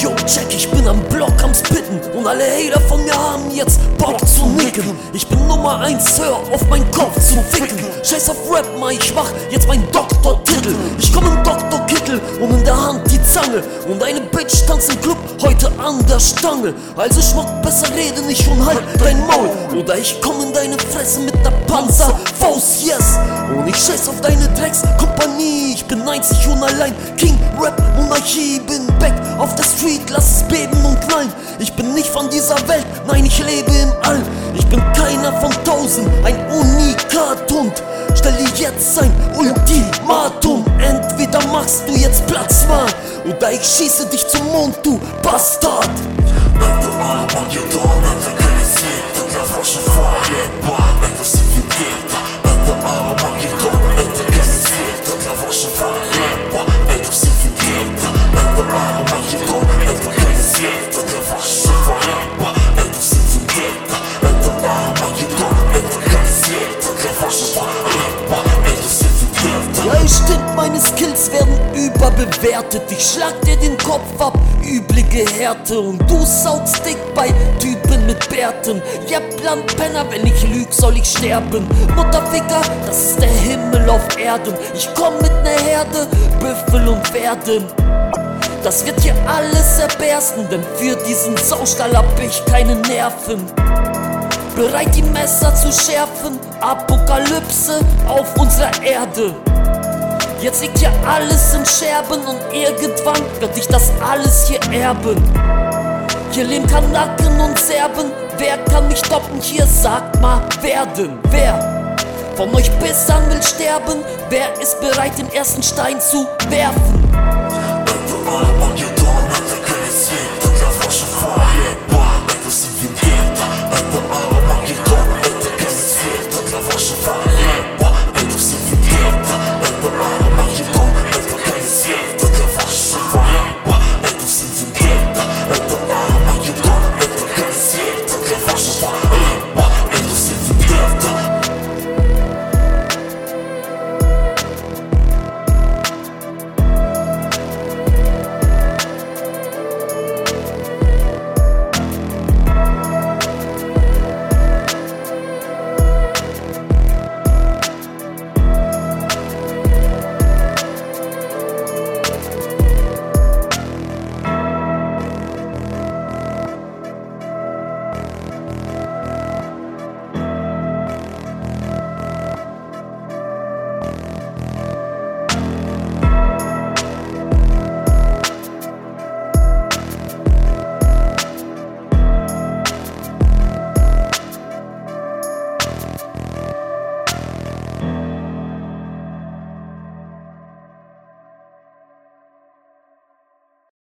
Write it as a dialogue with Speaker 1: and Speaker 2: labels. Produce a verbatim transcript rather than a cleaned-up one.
Speaker 1: Yo, check, ich bin am Block am Spitten und alle Hater von mir haben jetzt Bock zu nicken. Ich bin Nummer eins, hör auf meinen Kopf zu ficken. Scheiß auf Rap, Mann, ich mach jetzt meinen Doktortitel. Ich komm im Doktorkittel und in der Hand die Zange. Und eine Bitch tanzt im Club heute an der Stange. Also Schmuck, besser rede nicht und halt dein Maul. Oder ich komm in deine Fresse mit der Panzerfaust, yes. Und ich scheiß auf deine Dreckskompanie. Ich bin einzig und allein, King, Rap, Monarchie. Bin back auf der Street, lass es beben und knallen. Ich bin nicht von dieser Welt, nein, ich lebe im All. Ich bin keiner von tausend, ein Unikat und stell dir jetzt ein Ultimatum. Entweder machst du jetzt Platz, Mann, oder ich schieße dich zum Mond, du Bastard. Ja, stimmt, meine Skills werden überbewertet. Ich schlag dir den Kopf ab, üblige Härte. Und du saugst dick bei Typen mit Bärten. Ja, Plan Penner, wenn ich lüg, soll ich sterben. Mutterficker, das ist der Himmel auf Erden. Ich komm mit ner Herde, Büffel und Pferden. Das wird hier alles zerbersten, denn für diesen Saustall hab ich keine Nerven. Bereit die Messer zu schärfen, Apokalypse auf unserer Erde. Jetzt liegt hier alles in Scherben und irgendwann wird ich das alles hier erben. Hier leben Kanaken und Serben, wer kann mich stoppen hier, sagt mal werden. Wer von euch Pissern will sterben, wer ist bereit den ersten Stein zu werfen?